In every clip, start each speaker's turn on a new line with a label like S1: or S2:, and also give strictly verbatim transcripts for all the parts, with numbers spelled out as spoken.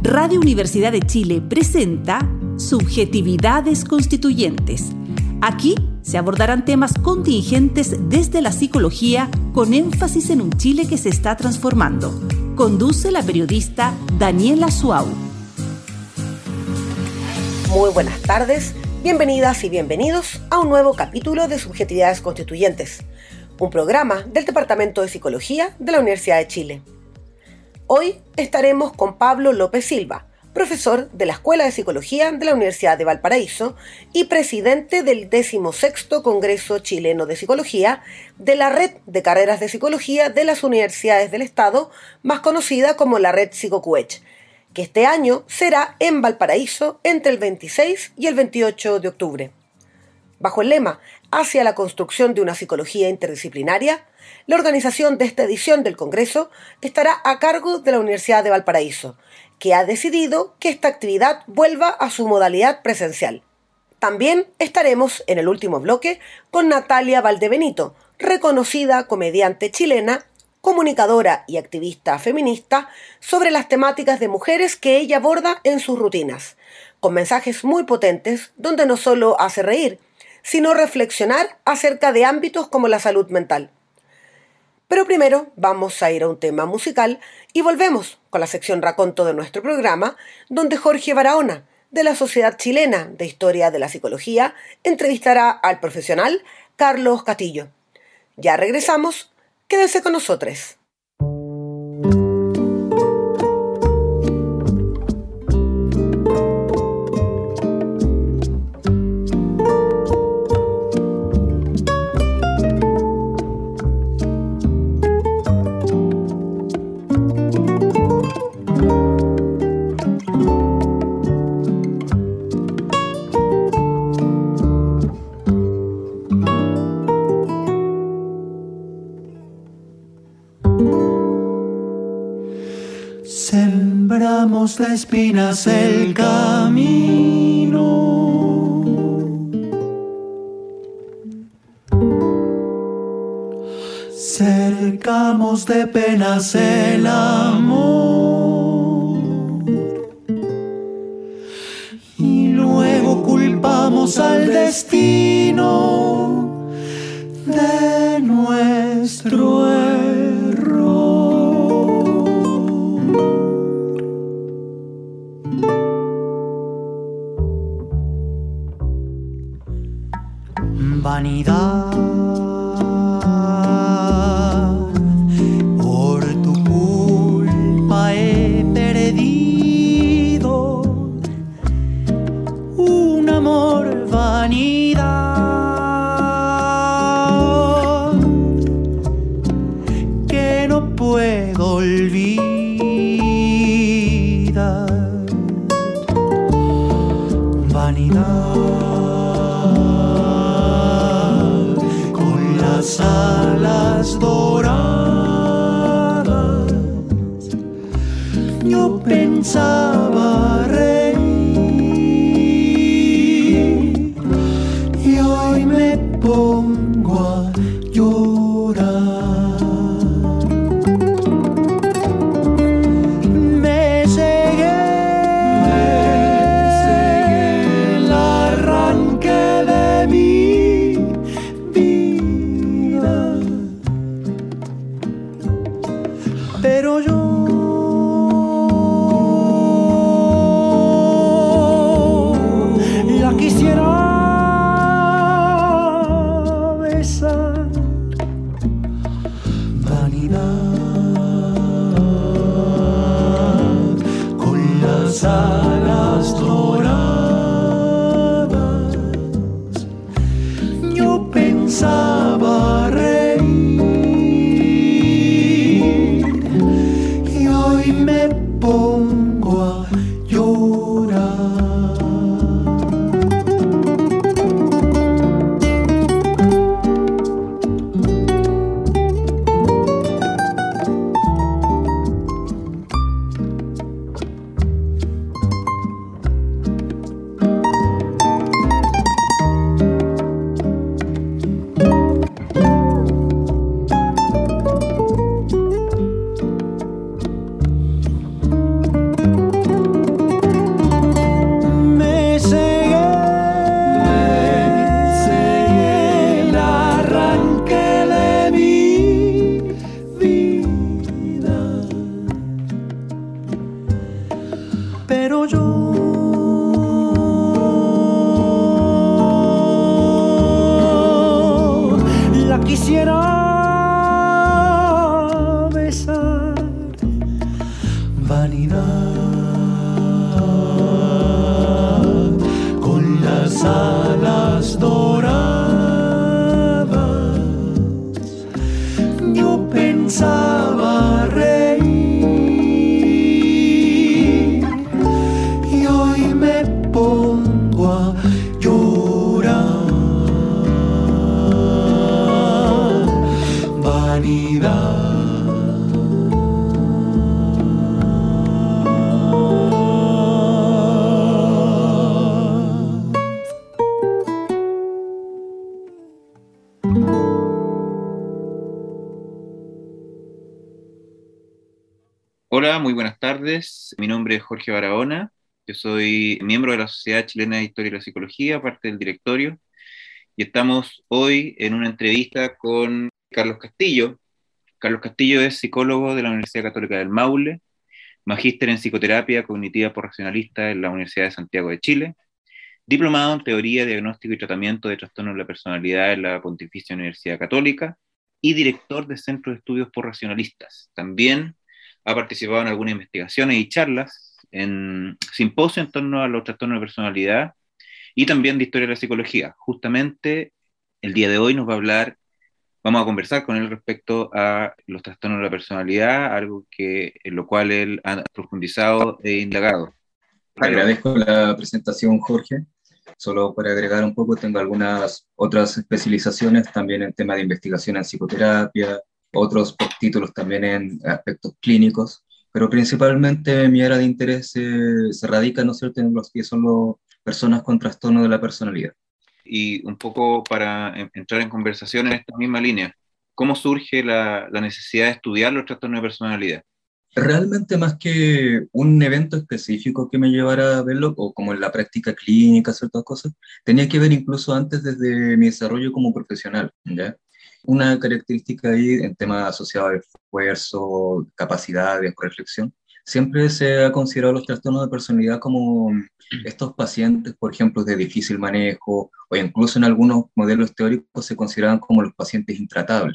S1: Radio Universidad de Chile presenta Subjetividades Constituyentes. Aquí se abordarán temas contingentes desde la psicología con énfasis en un Chile que se está transformando. Conduce la periodista Daniela Suau.
S2: Muy buenas tardes, bienvenidas y bienvenidos a un nuevo capítulo de Subjetividades Constituyentes, un programa del Departamento de Psicología de la Universidad de Chile. Hoy estaremos con Pablo López Silva, profesor de la Escuela de Psicología de la Universidad de Valparaíso y presidente del decimosexto Congreso Chileno de Psicología de la Red de Carreras de Psicología de las Universidades del Estado, más conocida como la Red Psicocuech, que este año será en Valparaíso entre el veintiséis y el veintiocho de octubre. Bajo el lema Hacia la construcción de una psicología interdisciplinaria, la organización de esta edición del Congreso estará a cargo de la Universidad de Valparaíso, que ha decidido que esta actividad vuelva a su modalidad presencial. También estaremos en el último bloque con Natalia Valdebenito, reconocida comediante chilena, comunicadora y activista feminista, sobre las temáticas de mujeres que ella aborda en sus rutinas, con mensajes muy potentes donde no solo hace reír, sino reflexionar acerca de ámbitos como la salud mental. Pero primero vamos a ir a un tema musical y volvemos con la sección Raconto de nuestro programa, donde Jorge Barahona, de la Sociedad Chilena de Historia de la Psicología, entrevistará al profesional Carlos Castillo. Ya regresamos, quédense con nosotros.
S3: Sembramos de espinas el camino, cercamos de penas el amor y luego culpamos al destino de nuestro error. Vanidad, por tu culpa he perdido un amor, vanidad, que no puedo olvidar. Vanidad, las alas doradas, yo pensaba reír y hoy me pongo a llorar. Me cegué, me cegué el arranque de mi vida, pero yo la quisiera besar. Vanidad, con las alas doradas, yo pensaba reír y hoy me pongo a llorar. pero yo la quisiera besar. Vanidad con las alas doradas, yo pensaba reír y hoy me pongo a llorar. Vanidad.
S4: Hola, muy buenas tardes. Mi nombre es Jorge Barahona. Yo soy miembro de la Sociedad Chilena de Historia y la Psicología, parte del directorio, y estamos hoy en una entrevista con Carlos Castillo. Carlos Castillo es psicólogo de la Universidad Católica del Maule, magíster en psicoterapia cognitiva por racionalista en la Universidad de Santiago de Chile, diplomado en teoría, diagnóstico y tratamiento de trastornos de la personalidad en la Pontificia Universidad Católica y director de Centro de Estudios por Racionalistas. También ha participado en algunas investigaciones y charlas en simposios en torno a los trastornos de personalidad y también de historia de la psicología. Justamente el día de hoy nos va a hablar, vamos a conversar con él respecto a los trastornos de la personalidad, algo que, en lo cual él ha profundizado e indagado.
S5: Agradezco la presentación, Jorge. Solo para agregar un poco, tengo algunas otras especializaciones también en tema de investigación en psicoterapia, otros títulos también en aspectos clínicos, pero principalmente mi área de interés eh, se radica, ¿no es cierto?, en los que son las personas con trastorno de la personalidad.
S4: Y un poco para entrar en conversación en esta misma línea, ¿cómo surge la, la necesidad de estudiar los trastornos de personalidad?
S5: Realmente más que un evento específico que me llevara a verlo, o como en la práctica clínica, ciertas cosas, tenía que ver incluso antes desde mi desarrollo como profesional, ¿ya? Una característica ahí en temas asociados al esfuerzo, capacidades, reflexión, siempre se ha considerado los trastornos de personalidad como estos pacientes, por ejemplo, de difícil manejo, o incluso en algunos modelos teóricos se consideraban como los pacientes intratables,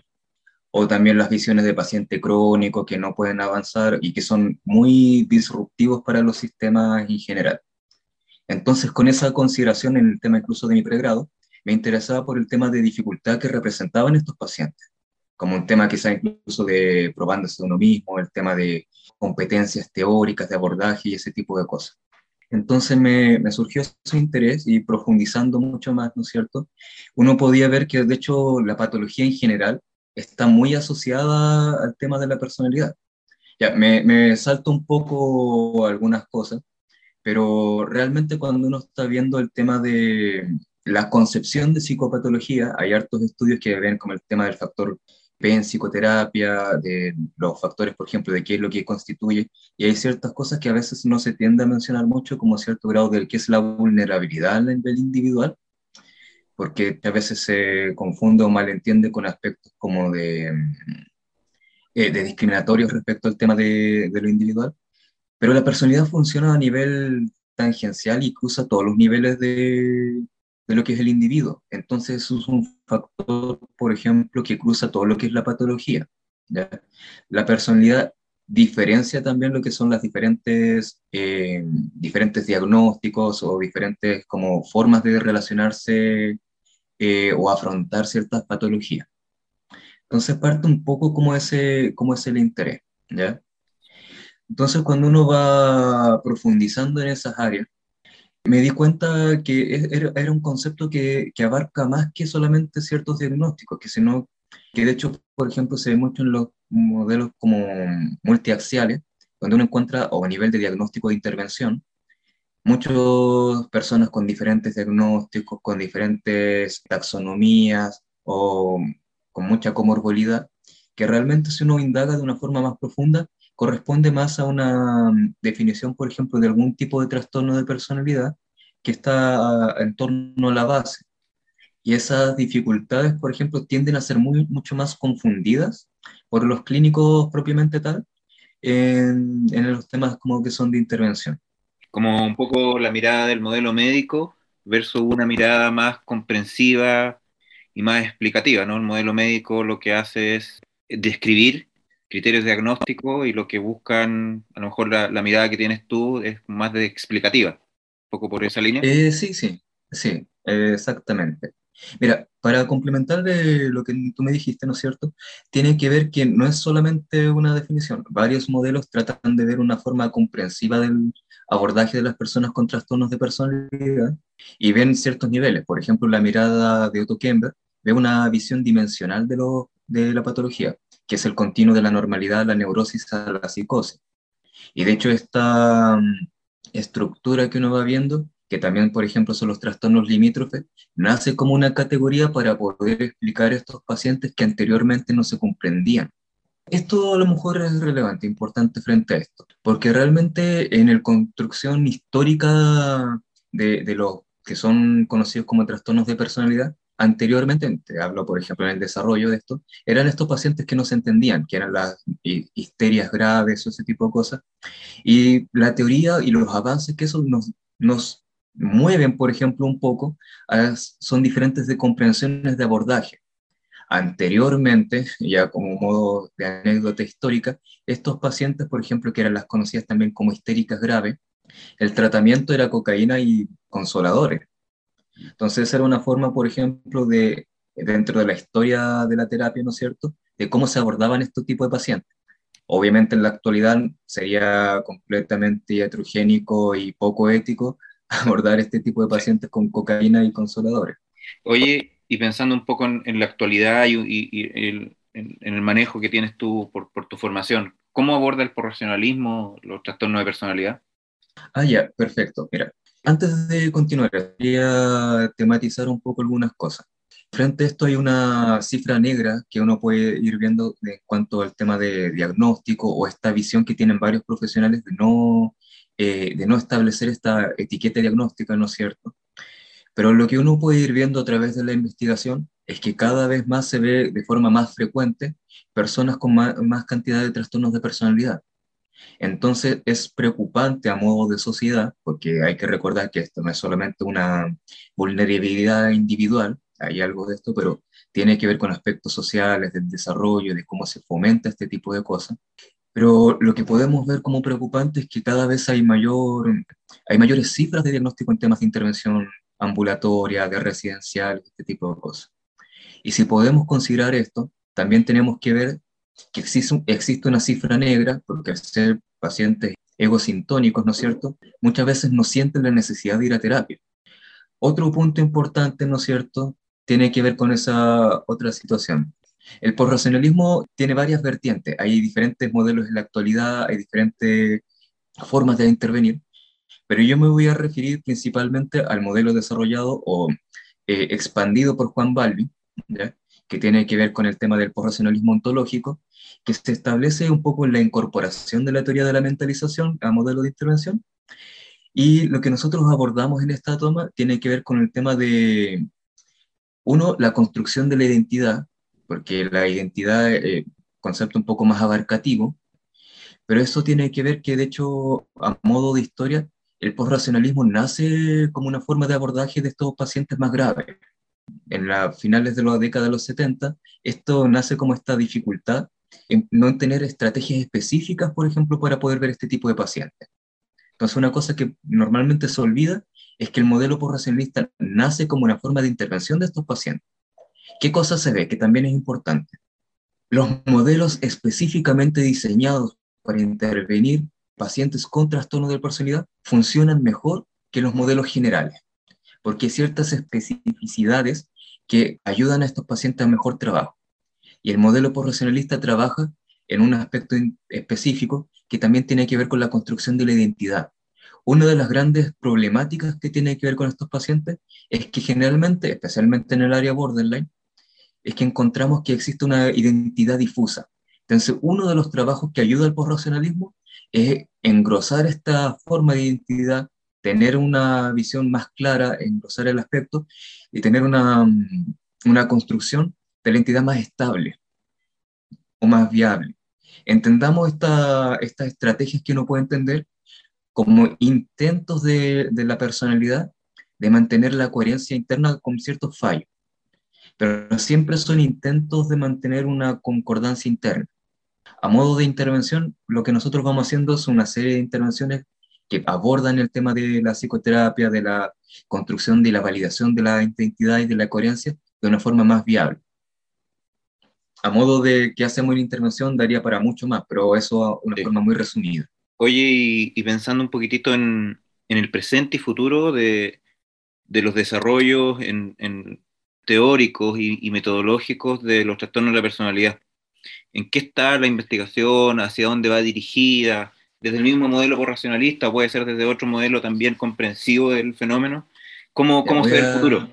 S5: o también las visiones de paciente crónico que no pueden avanzar y que son muy disruptivos para los sistemas en general. Entonces, con esa consideración en el tema incluso de mi pregrado, me interesaba por el tema de dificultad que representaban estos pacientes, como un tema quizá incluso de probándose uno mismo, el tema de competencias teóricas, de abordaje y ese tipo de cosas. Entonces me, me surgió ese interés y profundizando mucho más, ¿no es cierto? Uno podía ver que de hecho la patología en general está muy asociada al tema de la personalidad. Ya, me, me salto un poco algunas cosas, pero realmente cuando uno está viendo el tema de la concepción de psicopatología, hay hartos estudios que ven como el tema del factor P en psicoterapia, de los factores, por ejemplo, de qué es lo que constituye, y hay ciertas cosas que a veces no se tiende a mencionar mucho, como cierto grado de qué es la vulnerabilidad a nivel individual, porque a veces se confunde o malentiende con aspectos como de, eh, de discriminatorios respecto al tema de, de lo individual, pero la personalidad funciona a nivel tangencial y cruza todos los niveles de, de lo que es el individuo. Entonces eso es un factor, por ejemplo, que cruza todo lo que es la patología, ¿ya? La personalidad diferencia también lo que son las diferentes, eh, diferentes diagnósticos o diferentes como formas de relacionarse eh, o afrontar ciertas patologías. Entonces parte un poco como ese, como es el interés, ¿ya? Entonces cuando uno va profundizando en esas áreas, me di cuenta que es- era, era un concepto que, que abarca más que solamente ciertos diagnósticos, que, sino, que de hecho, por ejemplo, se ve mucho en los modelos como multiaxiales, donde uno encuentra, o a nivel de diagnóstico de intervención, muchas personas con diferentes diagnósticos, con diferentes taxonomías o con mucha comorbilidad, que realmente si uno indaga de una forma más profunda, corresponde más a una mm, definición, por ejemplo, de algún tipo de trastorno de personalidad que está ah, en torno a la base. Y esas dificultades, por ejemplo, tienden a ser muy, mucho más confundidas por los clínicos propiamente tal en, en los temas como que son de intervención.
S4: como un poco la mirada del modelo médico versus una mirada más comprensiva y más explicativa, ¿no? El modelo médico lo que hace es describir criterios diagnósticos y lo que buscan, a lo mejor la, la mirada que tienes tú es más de explicativa, un poco por esa línea.
S5: Eh, sí, sí, sí, eh, exactamente. Mira, para complementar de lo que tú me dijiste, ¿no es cierto? Tiene que ver que no es solamente una definición. Varios modelos tratan de ver una forma comprensiva del abordaje de las personas con trastornos de personalidad y ven ciertos niveles. Por ejemplo, la mirada de Otto Kemper ve una visión dimensional de, lo, de la patología, que es el continuo de la normalidad, la neurosis a la psicosis. Y de hecho, esta mm, estructura que uno va viendo, que también, por ejemplo, son los trastornos limítrofes, nace como una categoría para poder explicar a estos pacientes que anteriormente no se comprendían. Esto a lo mejor es relevante, importante frente a esto, porque realmente en la construcción histórica de, de los que son conocidos como trastornos de personalidad, anteriormente, te hablo por ejemplo en el desarrollo de esto, eran estos pacientes que no se entendían, que eran las hi- histerias graves o ese tipo de cosas, y la teoría y los avances que eso nos, nos mueven, por ejemplo, un poco, a- son diferentes de comprensiones de abordaje. Anteriormente, ya como modo de anécdota histórica, estos pacientes, por ejemplo, que eran las conocidas también como histéricas graves, el tratamiento era cocaína y consoladores. Entonces, era una forma, por ejemplo, de, dentro de la historia de la terapia, ¿no es cierto?, de cómo se abordaban estos tipos de pacientes. Obviamente en la actualidad sería completamente heterogénico y poco ético abordar este tipo de
S4: Sí.
S5: pacientes con cocaína y consoladores.
S4: Oye, y pensando un poco en, en la actualidad y, y- y el, en, en el manejo que tienes tú por, por tu formación, ¿cómo aborda el profesionalismo los trastornos de personalidad?
S5: Ah, ya, perfecto. Mira, antes de continuar, quería tematizar un poco algunas cosas. Frente a esto hay una cifra negra que uno puede ir viendo en cuanto al tema de diagnóstico o esta visión que tienen varios profesionales de no, eh, de no establecer esta etiqueta diagnóstica, ¿no es cierto? Pero lo que uno puede ir viendo a través de la investigación es que cada vez más se ve de forma más frecuente personas con más, más cantidad de trastornos de personalidad. Entonces es preocupante a modo de sociedad, porque hay que recordar que esto no es solamente una vulnerabilidad individual, hay algo de esto, pero tiene que ver con aspectos sociales, del desarrollo, de cómo se fomenta este tipo de cosas. Pero lo que podemos ver como preocupante es que cada vez hay mayor, hay mayores cifras de diagnóstico en temas de intervención ambulatoria, de residencial, este tipo de cosas. Y si podemos considerar esto, también tenemos que ver que existe, un- existe una cifra negra, porque al ser pacientes egosintónicos, ¿no es cierto?, muchas veces no sienten la necesidad de ir a terapia. Otro punto importante, ¿no es cierto?, tiene que ver con esa otra situación. El posracionalismo tiene varias vertientes. Hay diferentes modelos en la actualidad, hay diferentes formas de intervenir, pero yo me voy a referir principalmente al modelo desarrollado o eh, expandido por Juan Balbi, ¿ya?, que tiene que ver con el tema del posracionalismo ontológico, que se establece un poco en la incorporación de la teoría de la mentalización a modelo de intervención. Y lo que nosotros abordamos en esta toma tiene que ver con el tema de, uno, la construcción de la identidad, porque la identidad es eh, concepto un poco más abarcativo, pero eso tiene que ver que, de hecho, a modo de historia, el posracionalismo nace como una forma de abordaje de estos pacientes más graves. En las finales de la década de los setenta, esto nace como esta dificultad en no tener estrategias específicas, por ejemplo, para poder ver este tipo de pacientes. Entonces, una cosa que normalmente se olvida es que el modelo posracionalista nace como una forma de intervención de estos pacientes. ¿Qué cosa se ve? Que también es importante. Los modelos específicamente diseñados para intervenir pacientes con trastorno de personalidad funcionan mejor que los modelos generales, porque hay ciertas especificidades que ayudan a estos pacientes a mejor trabajo. Y el modelo posracionalista trabaja en un aspecto in- específico que también tiene que ver con la construcción de la identidad. Una de las grandes problemáticas que tiene que ver con estos pacientes es que generalmente, especialmente en el área borderline, es que encontramos que existe una identidad difusa. Entonces, uno de los trabajos que ayuda al posracionalismo es engrosar esta forma de identidad, tener una visión más clara, engrosar el aspecto y tener una, mm, una construcción de la entidad más estable o más viable. Entendamos esta- estas estrategias que uno puede entender como intentos de, de la personalidad de mantener la coherencia interna con ciertos fallos, pero siempre son intentos de mantener una concordancia interna. A modo de intervención, lo que nosotros vamos haciendo es una serie de intervenciones que abordan el tema de la psicoterapia, de la construcción, de la validación de la identidad y de la coherencia de una forma más viable. A modo de que hacemos una intervención daría para mucho más, pero eso a una
S4: Sí.
S5: forma muy resumida.
S4: Oye, y, y pensando un poquitito en, en el presente y futuro de, de los desarrollos en, en teóricos y, y metodológicos de los trastornos de la personalidad, ¿en qué está la investigación? ¿Hacia dónde va dirigida? ¿Desde el mismo modelo corracionalista? ¿Puede ser desde otro modelo también comprensivo del fenómeno? ¿Cómo,
S5: Ya
S4: cómo
S5: voy
S4: se ve el
S5: a,
S4: futuro?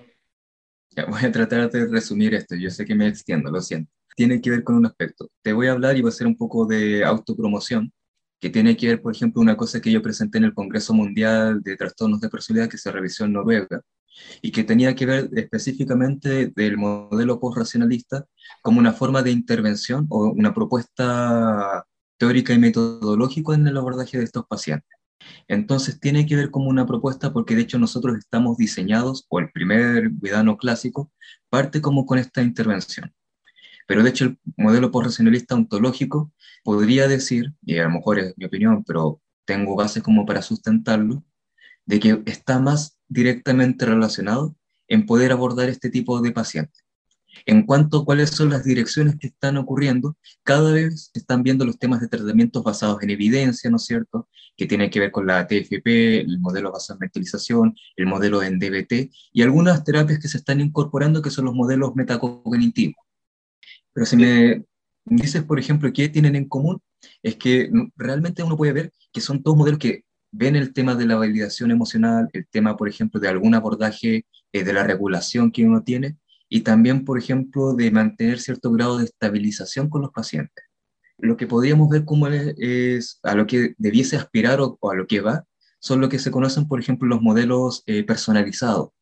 S5: ya voy a tratar de resumir esto. Yo sé que me extiendo, lo siento. Tiene que ver con un aspecto. Te voy a hablar y voy a hacer un poco de autopromoción, que tiene que ver, por ejemplo, una cosa que yo presenté en el Congreso Mundial de Trastornos de Personalidad que se realizó en Noruega, y que tenía que ver específicamente del modelo postracionalista como una forma de intervención o una propuesta teórica y metodológica en el abordaje de estos pacientes. Entonces tiene que ver como una propuesta porque de hecho nosotros estamos diseñados, o el primer Vidano clásico parte como con esta intervención. Pero de hecho el modelo postracionalista ontológico podría decir, y a lo mejor es mi opinión, pero tengo bases como para sustentarlo, de que está más directamente relacionado en poder abordar este tipo de pacientes. En cuanto a cuáles son las direcciones que están ocurriendo, cada vez se están viendo los temas de tratamientos basados en evidencia, ¿no es cierto?, que tienen que ver con la T F P, el modelo basado en mentalización, el modelo en D B T, y algunas terapias que se están incorporando que son los modelos metacognitivos. Pero si me dices, por ejemplo, qué tienen en común, es que realmente uno puede ver que son todos modelos que ven el tema de la validación emocional, el tema, por ejemplo, de algún abordaje eh, de la regulación que uno tiene, y también, por ejemplo, de mantener cierto grado de estabilización con los pacientes. Lo que podríamos ver como es, es a lo que debiese aspirar o, o a lo que va, son lo que se conocen, por ejemplo, los modelos eh, personalizados,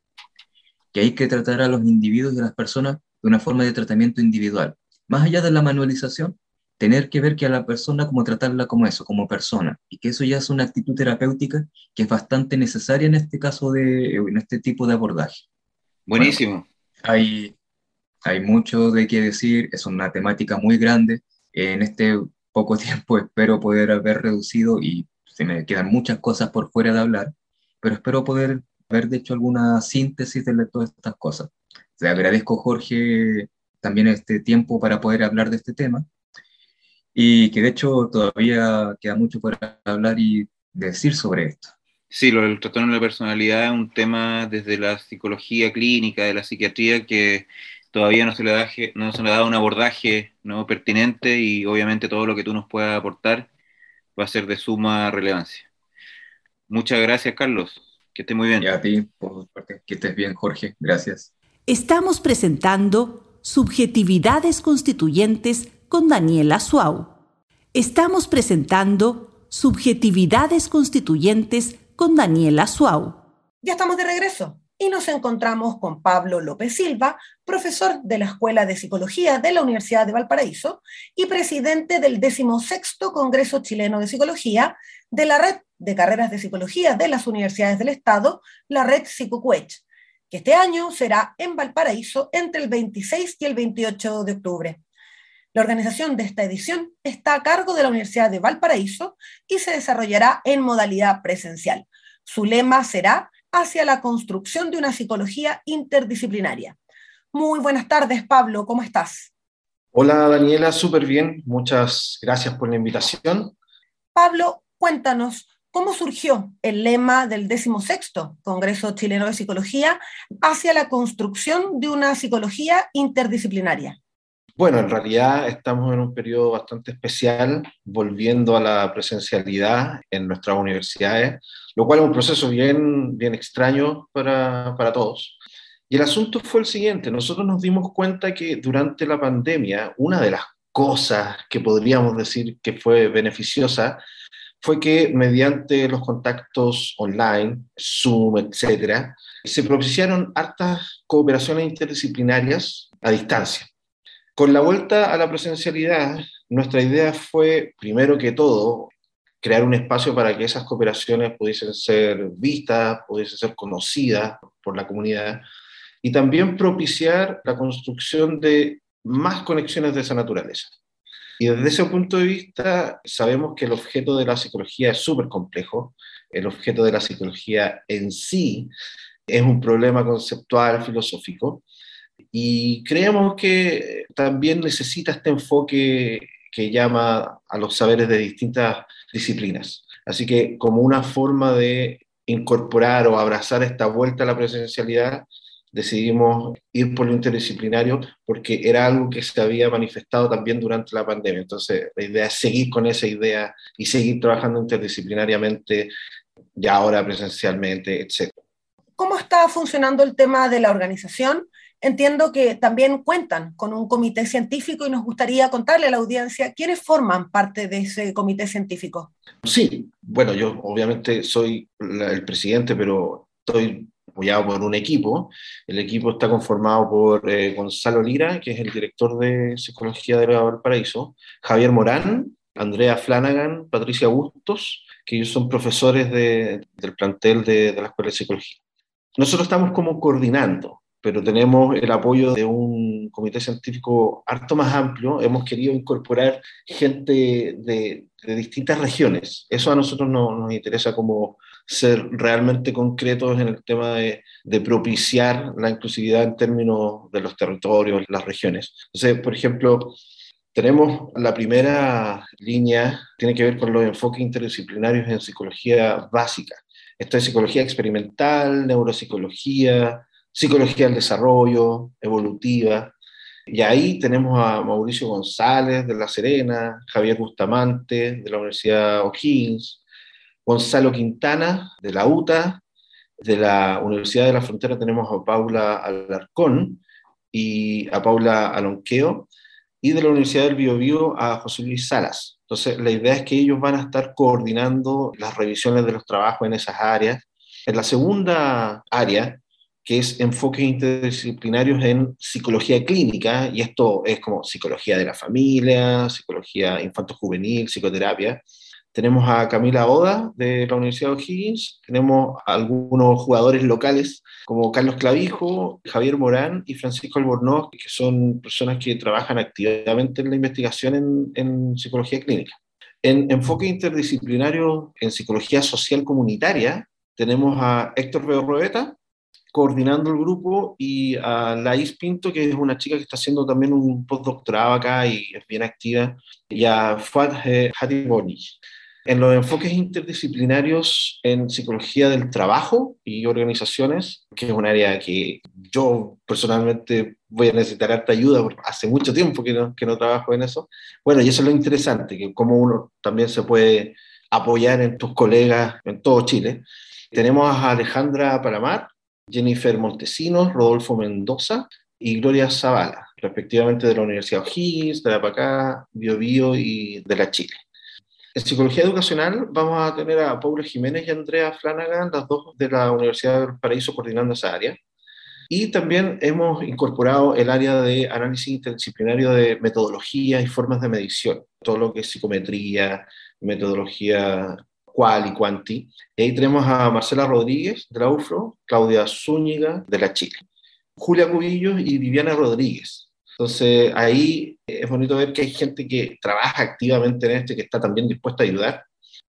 S5: que hay que tratar a los individuos y a las personas de una forma de tratamiento individual. Más allá de la manualización, tener que ver que a la persona como tratarla como eso, como persona, y que eso ya es una actitud terapéutica que es bastante necesaria en este caso de, en este tipo de abordaje. Bueno,
S4: Buenísimo.
S5: hay, hay mucho de qué decir, es una temática muy grande, en este poco tiempo espero poder haber reducido y se me quedan muchas cosas por fuera de hablar, pero espero poder haber hecho alguna síntesis de todas estas cosas. Le agradezco, Jorge, también este tiempo para poder hablar de este tema, y que de hecho todavía queda mucho por hablar y decir sobre esto.
S4: Sí, lo del trastorno de la personalidad es un tema desde la psicología clínica, de la psiquiatría, que todavía no se le da, no se le da un abordaje, ¿no?, pertinente, y obviamente todo lo que tú nos puedas aportar va a ser de suma relevancia. Muchas gracias, Carlos. Que esté muy
S5: Y
S4: bien.
S5: a ti, por parte, que estés bien, Jorge. Gracias.
S1: Estamos presentando Subjetividades Constituyentes con Daniela Suau. Estamos presentando Subjetividades Constituyentes con Daniela Suau.
S2: Ya estamos de regreso y nos encontramos con Pablo López Silva, profesor de la Escuela de Psicología de la Universidad de Valparaíso y presidente del decimosexto Congreso Chileno de Psicología de la Red de Carreras de Psicología de las Universidades del Estado, la Red Psicocuech, que este año será en Valparaíso entre el veintiséis y el veintiocho de octubre. La organización de esta edición está a cargo de la Universidad de Valparaíso y se desarrollará en modalidad presencial. Su lema será hacia la construcción de una psicología interdisciplinaria. Muy buenas tardes, Pablo, ¿cómo estás?
S6: Hola, Daniela, súper bien. Muchas gracias por la invitación.
S2: Pablo, cuéntanos, ¿cómo surgió el lema del decimosexto Congreso Chileno de Psicología hacia la construcción de una psicología interdisciplinaria?
S6: Bueno, en realidad estamos en un periodo bastante especial, volviendo a la presencialidad en nuestras universidades, lo cual es un proceso bien, bien extraño para, para todos. Y el asunto fue el siguiente: nosotros nos dimos cuenta que durante la pandemia, una de las cosas que podríamos decir que fue beneficiosa fue que mediante los contactos online, Zoom, etcétera, se propiciaron hartas cooperaciones interdisciplinarias a distancia. Con la vuelta a la presencialidad, nuestra idea fue, primero que todo, crear un espacio para que esas cooperaciones pudiesen ser vistas, pudiesen ser conocidas por la comunidad, y también propiciar la construcción de más conexiones de esa naturaleza. Y desde ese punto de vista, sabemos que el objeto de la psicología es súper complejo. El objeto de la psicología en sí es un problema conceptual, filosófico, y creemos que también necesita este enfoque que llama a los saberes de distintas disciplinas. Así que como una forma de incorporar o abrazar esta vuelta a la presencialidad, decidimos ir por lo interdisciplinario porque era algo que se había manifestado también durante la pandemia. Entonces, la idea es seguir con esa idea y seguir trabajando interdisciplinariamente, ya ahora presencialmente, etcétera.
S2: ¿Cómo está funcionando el tema de la organización? Entiendo que también cuentan con un comité científico y nos gustaría contarle a la audiencia quiénes forman parte de ese comité científico.
S6: Sí, bueno, yo obviamente soy el presidente, pero estoy apoyado por un equipo. El equipo está conformado por eh, Gonzalo Lira, que es el director de Psicología de Valparaíso, Javier Morán, Andrea Flanagan, Patricia Bustos, que ellos son profesores de, del plantel de, de la Escuela de Psicología. Nosotros estamos como coordinando, pero tenemos el apoyo de un comité científico harto más amplio. Hemos querido incorporar gente de, de distintas regiones. Eso a nosotros no, nos interesa como ser realmente concretos en el tema de, de propiciar la inclusividad en términos de los territorios, las regiones. Entonces, por ejemplo, tenemos la primera línea, tiene que ver con los enfoques interdisciplinarios en psicología básica. Esto es psicología experimental, neuropsicología, psicología del desarrollo, evolutiva. Y ahí tenemos a Mauricio González de La Serena, Javier Bustamante de la Universidad O'Higgins, Gonzalo Quintana de la U T A, de la Universidad de la Frontera tenemos a Paula Alarcón y a Paula Alonqueo, y de la Universidad del Biobío a José Luis Salas. Entonces, la idea es que ellos van a estar coordinando las revisiones de los trabajos en esas áreas. En la segunda área, que es enfoques interdisciplinarios en psicología clínica, y esto es como psicología de la familia, psicología infanto-juvenil, psicoterapia. Tenemos a Camila Oda de la Universidad de O'Higgins, tenemos a algunos jugadores locales como Carlos Clavijo, Javier Morán y Francisco Albornoz, que son personas que trabajan activamente en la investigación en, en psicología clínica. En enfoque interdisciplinario en psicología social comunitaria, tenemos a Héctor Beorroeta, coordinando el grupo, y a Laís Pinto, que es una chica que está haciendo también un postdoctorado acá y es bien activa, y a Fuad Hatiboni. En los enfoques interdisciplinarios en psicología del trabajo y organizaciones, que es un área que yo personalmente voy a necesitar harta ayuda, porque hace mucho tiempo que no, que no trabajo en eso. Bueno, y eso es lo interesante, que cómo uno también se puede apoyar en tus colegas en todo Chile. Tenemos a Alejandra Palamar, Jennifer Montesinos, Rodolfo Mendoza y Gloria Zavala, respectivamente de la Universidad O'Higgins, de la Pacá, Biobío y de la Chile. En psicología educacional vamos a tener a Paula Jiménez y Andrea Flanagan, las dos de la Universidad del Paraíso, coordinando esa área. Y también hemos incorporado el área de análisis interdisciplinario de metodología y formas de medición, todo lo que es psicometría, metodología cual y cuanti. Y ahí tenemos a Marcela Rodríguez de la U F R O, Claudia Zúñiga de la Chile, Julia Cubillos y Viviana Rodríguez. Entonces ahí es bonito ver que hay gente que trabaja activamente en esto y que está también dispuesta a ayudar.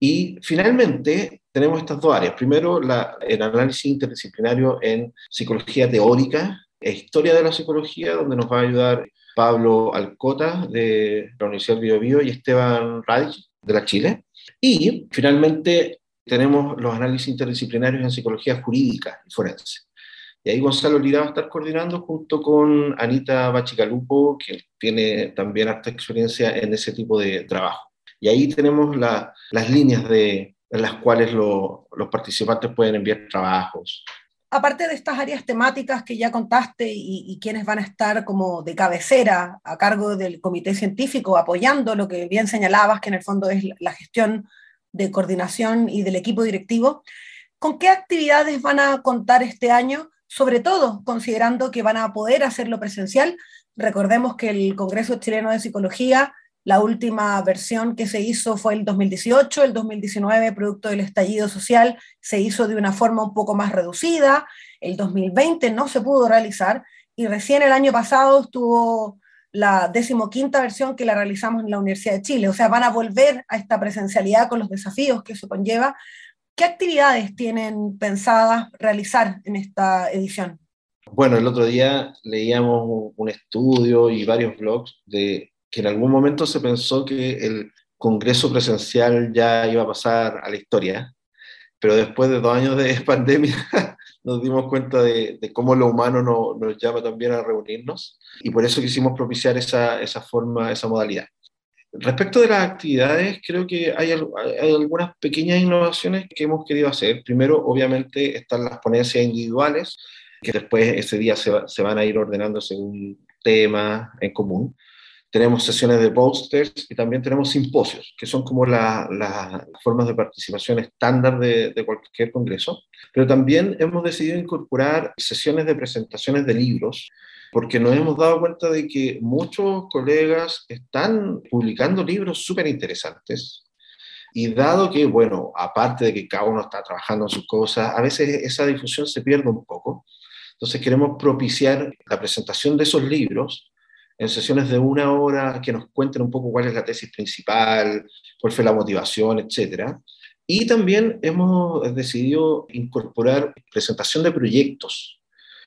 S6: Y finalmente tenemos estas dos áreas. Primero, la, el análisis interdisciplinario en psicología teórica e historia de la psicología, donde nos va a ayudar Pablo Alcota de la Universidad del Biobío y Esteban Radich de la Chile. Y finalmente tenemos los análisis interdisciplinarios en psicología jurídica y forense. Y ahí Gonzalo Lira va a estar coordinando junto con Anita Bachicalupo, que tiene también harta experiencia en ese tipo de trabajo. Y ahí tenemos la, las líneas de, en las cuales lo, los participantes pueden enviar trabajos.
S2: Aparte de estas áreas temáticas que ya contaste y, y quienes van a estar como de cabecera a cargo del comité científico, apoyando lo que bien señalabas, que en el fondo es la gestión de coordinación y del equipo directivo, ¿con qué actividades van a contar este año? Sobre todo considerando que van a poder hacerlo presencial. Recordemos que el Congreso Chileno de Psicología La última versión que se hizo fue el dos mil dieciocho, el dos mil diecinueve, producto del estallido social, se hizo de una forma un poco más reducida, el dos mil veinte no se pudo realizar, y recién el año pasado estuvo la decimoquinta versión que la realizamos en la Universidad de Chile. O sea, van a volver a esta presencialidad con los desafíos que eso conlleva. ¿Qué actividades tienen pensadas realizar en esta edición?
S6: Bueno, el otro día leíamos un estudio y varios blogs de que en algún momento se pensó que el congreso presencial ya iba a pasar a la historia, pero después de dos años de pandemia nos dimos cuenta de, de cómo lo humano no, nos llama también a reunirnos, y por eso quisimos propiciar esa, esa forma, esa modalidad. Respecto de las actividades, creo que hay, hay algunas pequeñas innovaciones que hemos querido hacer. Primero, obviamente, están las ponencias individuales, que después ese día se, va, se van a ir ordenando según tema en común. Tenemos sesiones de posters y también tenemos simposios, que son como las la formas de participación estándar de, de cualquier congreso. Pero también hemos decidido incorporar sesiones de presentaciones de libros, porque nos hemos dado cuenta de que muchos colegas están publicando libros súper interesantes. Y dado que, bueno, aparte de que cada uno está trabajando en sus cosas, a veces esa difusión se pierde un poco. Entonces queremos propiciar la presentación de esos libros en sesiones de una hora que nos cuenten un poco cuál es la tesis principal, cuál fue la motivación, etcétera. Y también hemos decidido incorporar presentación de proyectos,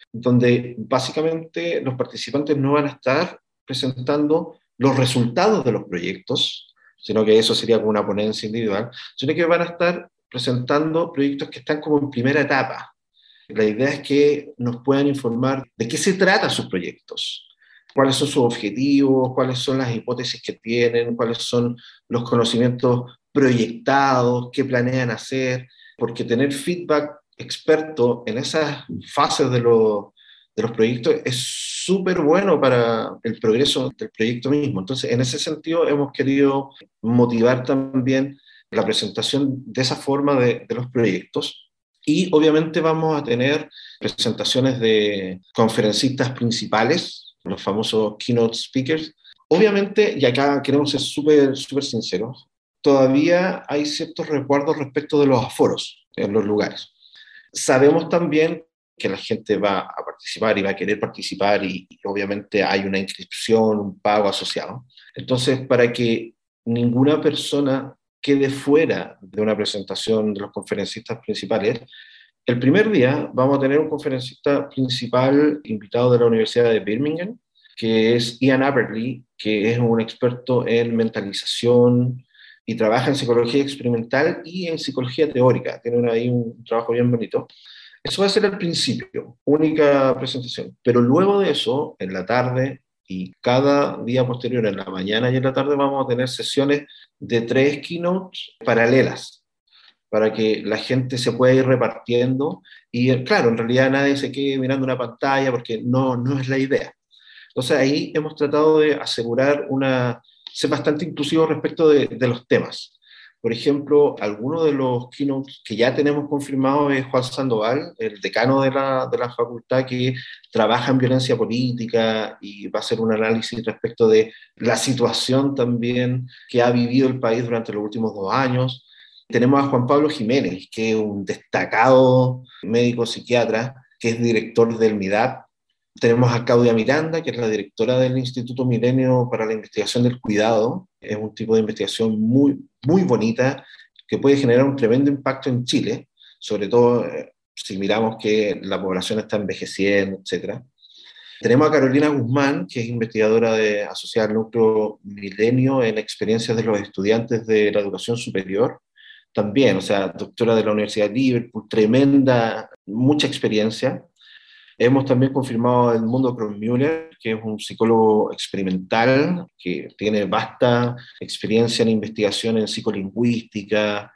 S6: donde básicamente los participantes no van a estar presentando los resultados de los proyectos, sino que eso sería como una ponencia individual, sino que van a estar presentando proyectos que están como en primera etapa. La idea es que nos puedan informar de qué se trata sus proyectos, cuáles son sus objetivos, cuáles son las hipótesis que tienen, cuáles son los conocimientos proyectados, qué planean hacer, porque tener feedback experto en esas fases de, lo, de los proyectos es súper bueno para el progreso del proyecto mismo. Entonces, en ese sentido, hemos querido motivar también la presentación de esa forma de, de los proyectos. Y obviamente vamos a tener presentaciones de conferencistas principales, los famosos keynote speakers. Obviamente, y acá queremos ser súper súper sinceros, todavía hay ciertos resguardos respecto de los aforos en los lugares. Sabemos también que la gente va a participar y va a querer participar, y, y obviamente hay una inscripción, un pago asociado. Entonces, para que ninguna persona quede fuera de una presentación de los conferencistas principales, el primer día vamos a tener un conferencista principal invitado de la Universidad de Birmingham, que es Ian Aberley, que es un experto en mentalización y trabaja en psicología experimental y en psicología teórica. Tiene ahí un trabajo bien bonito. Eso va a ser al principio, única presentación. Pero luego de eso, en la tarde y cada día posterior, en la mañana y en la tarde, vamos a tener sesiones de tres keynotes paralelas, para que la gente se pueda ir repartiendo. Y claro, en realidad nadie se quede mirando una pantalla, porque no, no es la idea. Entonces ahí hemos tratado de asegurar una, ser bastante inclusivo respecto de, de los temas. Por ejemplo, algunos de los keynotes que ya tenemos confirmados es Juan Sandoval, el decano de la, de la facultad, que trabaja en violencia política y va a hacer un análisis respecto de la situación también que ha vivido el país durante los últimos dos años. Tenemos a Juan Pablo Jiménez, que es un destacado médico psiquiatra, que es director del MIDAP. Tenemos a Claudia Miranda, que es la directora del Instituto Milenio para la Investigación del Cuidado. Es un tipo de investigación muy, muy bonita, que puede generar un tremendo impacto en Chile, sobre todo eh, si miramos que la población está envejeciendo, etcétera. Tenemos a Carolina Guzmán, que es investigadora de, asociada al Núcleo Milenio en experiencias de los estudiantes de la educación superior. También, o sea, doctora de la Universidad de Liverpool, tremenda, mucha experiencia. Hemos también confirmado a Edmundo Kroll-Müller, que es un psicólogo experimental, que tiene vasta experiencia en investigación en psicolingüística,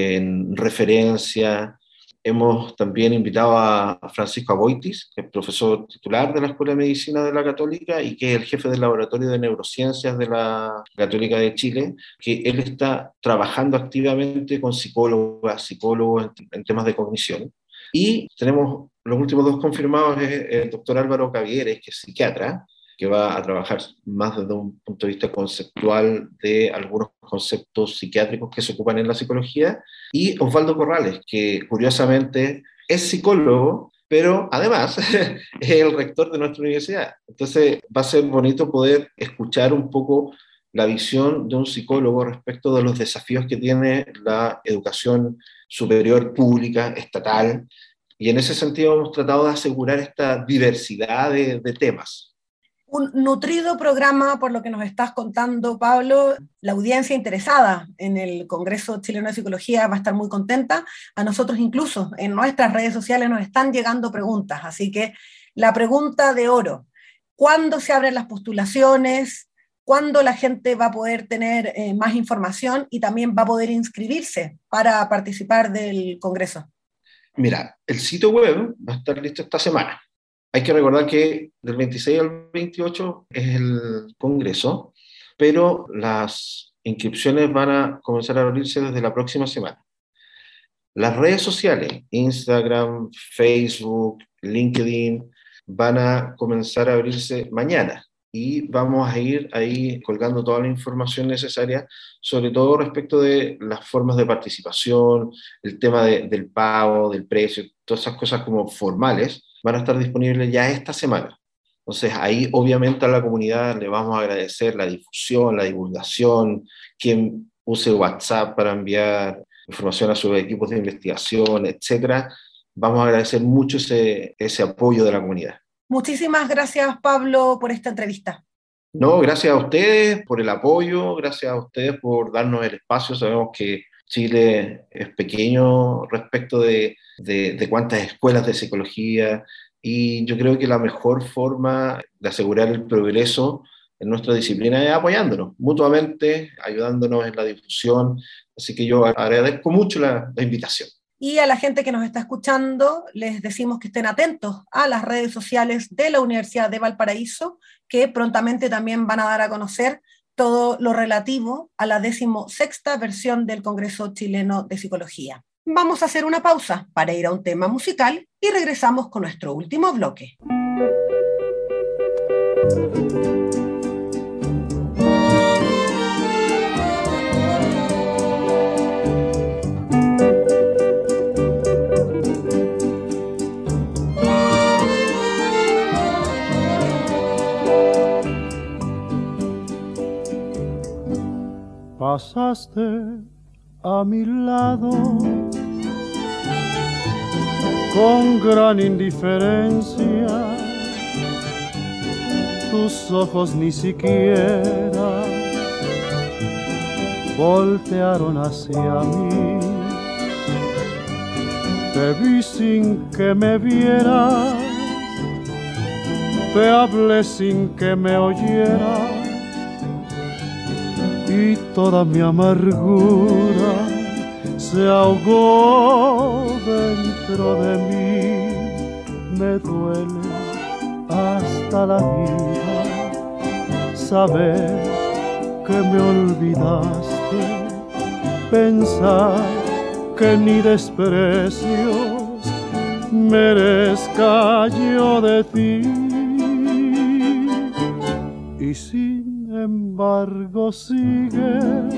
S6: en referencia. Hemos también invitado a Francisco Aboitis, que es profesor titular de la Escuela de Medicina de la Católica y que es el jefe del Laboratorio de Neurociencias de la Católica de Chile, que él está trabajando activamente con psicólogas, psicólogos en, en temas de cognición. Y tenemos los últimos dos confirmados, es el doctor Álvaro Cavieres, que es psiquiatra, que va a trabajar más desde un punto de vista conceptual de algunos conceptos psiquiátricos que se ocupan en la psicología, y Osvaldo Corrales, que curiosamente es psicólogo, pero además es el rector de nuestra universidad. Entonces va a ser bonito poder escuchar un poco la visión de un psicólogo respecto de los desafíos que tiene la educación superior pública, estatal, y en ese sentido hemos tratado de asegurar esta diversidad de, de temas.
S2: Un nutrido programa, por lo que nos estás contando, Pablo. La audiencia interesada en el Congreso Chileno de Psicología va a estar muy contenta. A nosotros incluso en nuestras redes sociales nos están llegando preguntas, así que la pregunta de oro: ¿cuándo se abren las postulaciones? ¿Cuándo la gente va a poder tener eh, más información y también va a poder inscribirse para participar del Congreso?
S6: Mira, el sitio web va a estar listo esta semana. Hay que recordar que del veintiséis al veintiocho es el Congreso, pero las inscripciones van a comenzar a abrirse desde la próxima semana. Las redes sociales, Instagram, Facebook, LinkedIn, van a comenzar a abrirse mañana y vamos a ir ahí colgando toda la información necesaria, sobre todo respecto de las formas de participación, el tema de, del pago, del precio, todas esas cosas como formales, van a estar disponibles ya esta semana. Entonces ahí obviamente a la comunidad le vamos a agradecer la difusión, la divulgación, quien use WhatsApp para enviar información a sus equipos de investigación, etcétera. Vamos a agradecer mucho ese, ese apoyo de la comunidad.
S2: Muchísimas gracias, Pablo, por esta entrevista.
S6: No, gracias a ustedes por el apoyo, gracias a ustedes por darnos el espacio. Sabemos que Chile es pequeño respecto de, de, de cuántas escuelas de psicología, y yo creo que la mejor forma de asegurar el progreso en nuestra disciplina es apoyándonos mutuamente, ayudándonos en la difusión. Así que yo agradezco mucho la, la invitación.
S2: Y a la gente que nos está escuchando, les decimos que estén atentos a las redes sociales de la Universidad de Valparaíso, que prontamente también van a dar a conocer todo lo relativo a la decimosexta versión del Congreso Chileno de Psicología. Vamos a hacer una pausa para ir a un tema musical y regresamos con nuestro último bloque.
S3: Pasaste a mi lado con gran indiferencia, tus ojos ni siquiera voltearon hacia mí. Te vi sin que me vieras, te hablé sin que me oyeras, y toda mi amargura se ahogó dentro de mí. Me duele hasta la vida saber que me olvidaste, pensar que ni desprecios merezca yo de ti. Y sin embargo sigues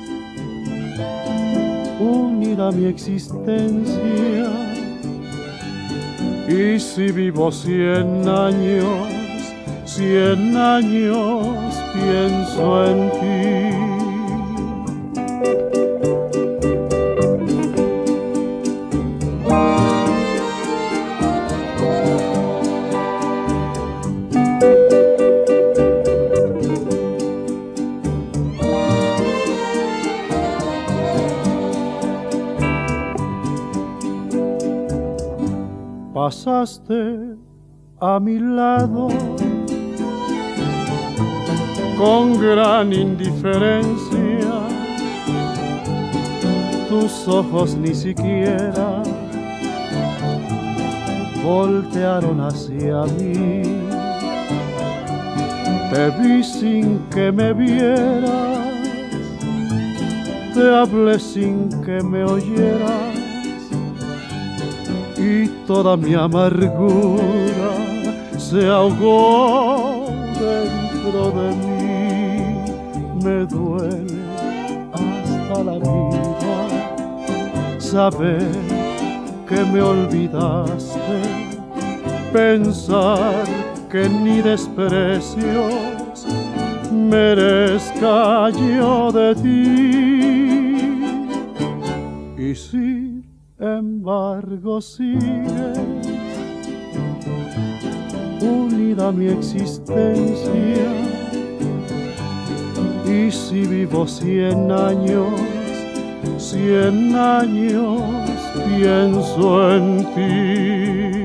S3: unida a mi existencia, y si vivo cien años, cien años pienso en ti. Pasaste a mi lado con gran indiferencia, tus ojos ni siquiera voltearon hacia mí. Te vi sin que me vieras, te hablé sin que me oyeras, y toda mi amargura se ahogó dentro de mí me duele hasta la vida saber que me olvidaste, pensar que ni desprecios merezca yo de ti. Y sin embargo sigues unida a mi existencia, y si vivo cien años, cien años pienso en ti.